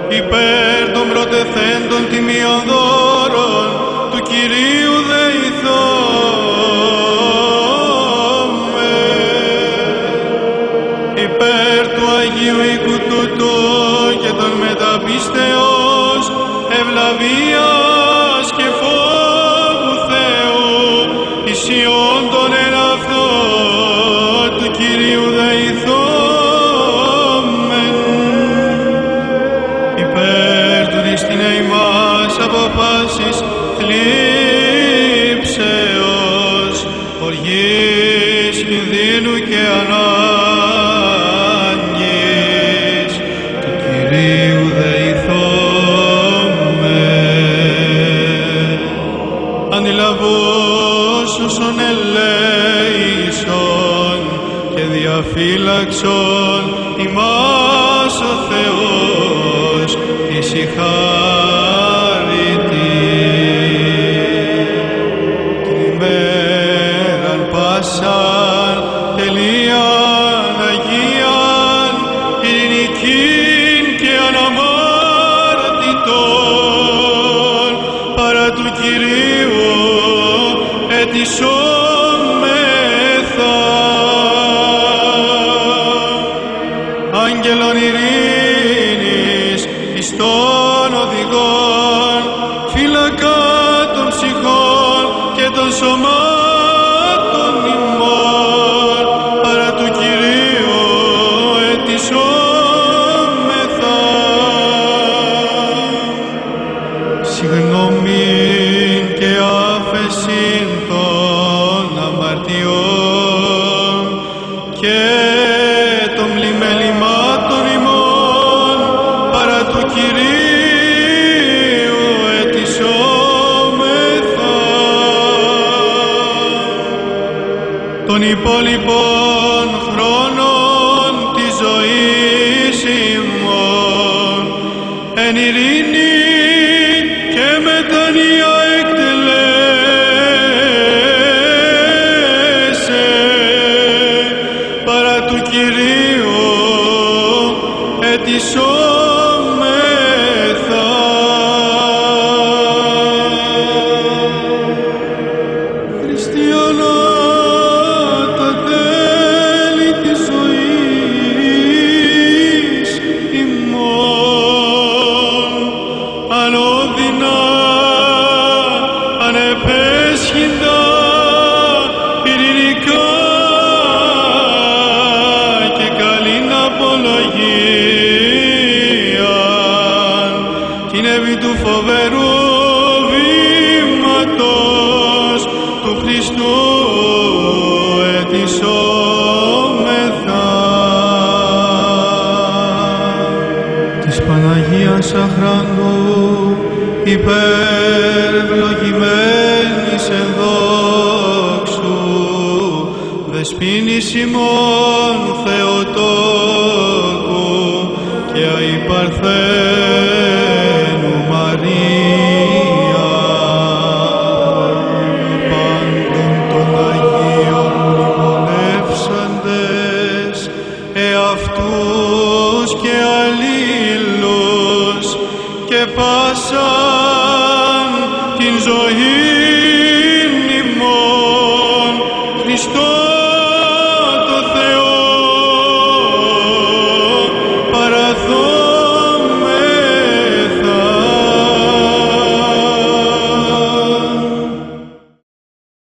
υπέρ των πρωτεθέντων τιμίων δώρων του Κυρίου δεηθώμε, υπέρ του Αγίου οίκου τούτου και των μεταπίστεως ευλαβίας και φόβου Θεού ισιών των εν αυτό του Κυρίου δεηθώμεν, υπέρ του διστήνε ημάς αποφάσεις θλίψεως, οργής, κινδύνου και ανάγκης του Κυρίου δεηθώμεν, αντιλαβούς όσων ελέησον και διαφύλαξον ημάς ο Θεός ησυχάρητη. Την ημέραν πάσαν τελείαν Αγίαν ειρηνικήν και αναμάρτητον παρά του Κυρίου ετισόμεθα. Άγγελον ειρήνης εις των οδηγών, φύλακα των ψυχών και των σωμάτων ημών, παρά του Κυρίου ετισόμεθα. Συγγνώμην και άφεσιν των αμαρτιών και των πλημελημάτων ημών, παρά του Κυρίου ετισόμεθα. Των υπόλοιπων χρόνων της ζωής ημών εν ειρήνη και μετανία εκτελέσε, παρά του Κυρίου ετισόμεθα. Χριστιανά τα τέλη της ζωής ημών, ανώδυνα, ανεπέσχυντα, ειρηνικά και καλήν απολογία, την επί του φοβερού βήματος του Χριστού ετισόμεθα. Της Παναγίας αχράντου υπερευλογημένης εν δόξου, δεσποίνης ημών Θεοτόκου και αϊπαρθένου